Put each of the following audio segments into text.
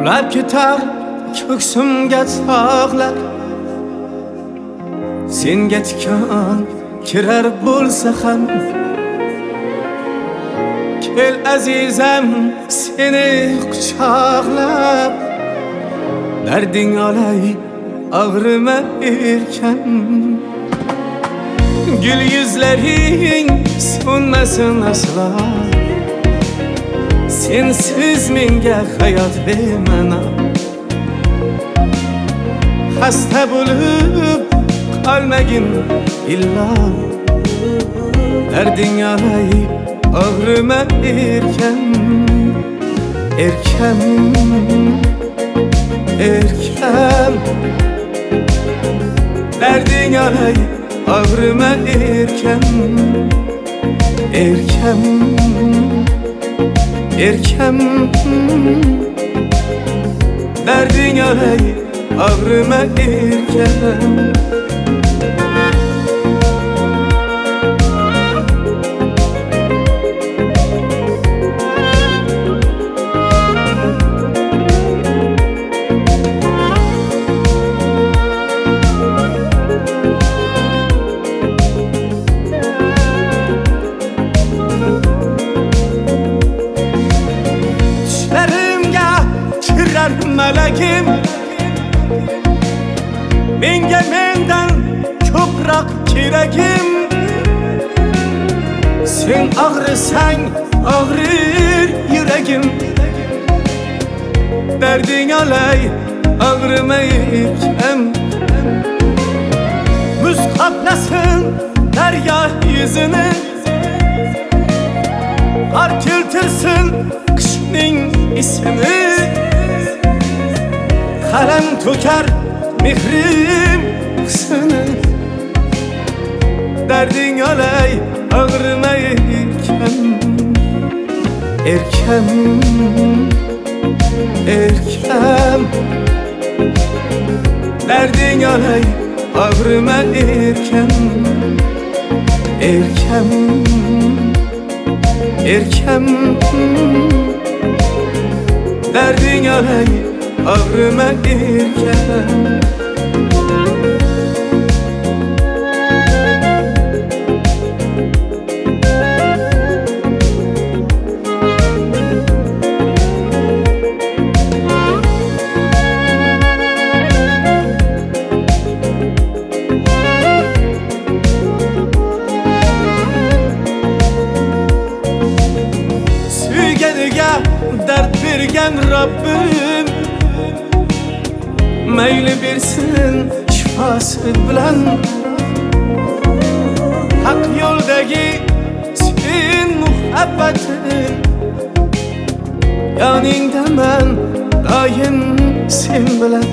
Qab ketar ko'ksimga tog'lar, senga tikon kirar bo'lsa ham. Kel azizam seni quchoqlab, darding olay ağrıma erken. Gül yüzlerin sönmesin asla, sensiz menga hayot vermana. Hasta bo'lib qolmagin illa, darding olay ağrıma erken. Erken, erken, derdin olay ağrıma erken. Erken, erken, derdin olay ağrıma erken. Melekim, menga mendan ko'proq kerakim. Sen ağrısang ağrır yuragim, darding olay ağrımayken. Muz qaplasın daryo yüzünü, qor keltirsin qishning ismini. Kalem tükər mehrim qısını, derdin olay ağrımayken. Erken, erken, derdin olay ağrıma erken. Erken, erken, derdin olay ağrıma erken. Süygeniga dard bergan Rabbim, mayli bersin shifasi bilan. Haq yo'ldagi sen muhabbatim, yoningdaman doim sen bilan.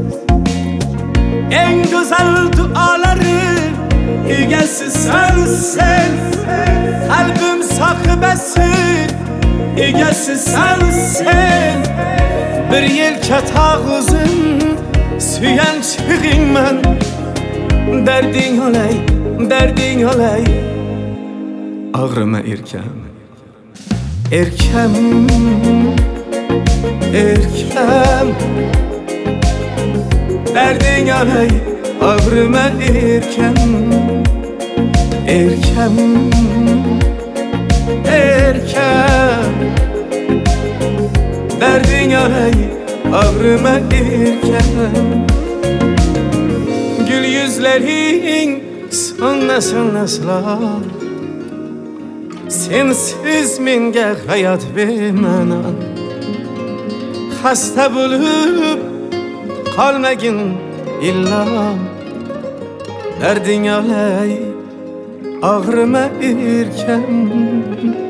Eng go'zal duolari egasi sensen, qalbim sohibasi egasi sensen. Bir yelka tog'uzim suyanchig'ingman, darding olay, darding olay ağrıma erken. Erken, erken, darding olay ağrıma erken. Erken, erken, derdin olay ağrıma erken. Gül yüzlerin sönmesin asla, sensiz menga hayot vermana. Hasta bo'lib qolmagin illa, darding olay ağrıma erken.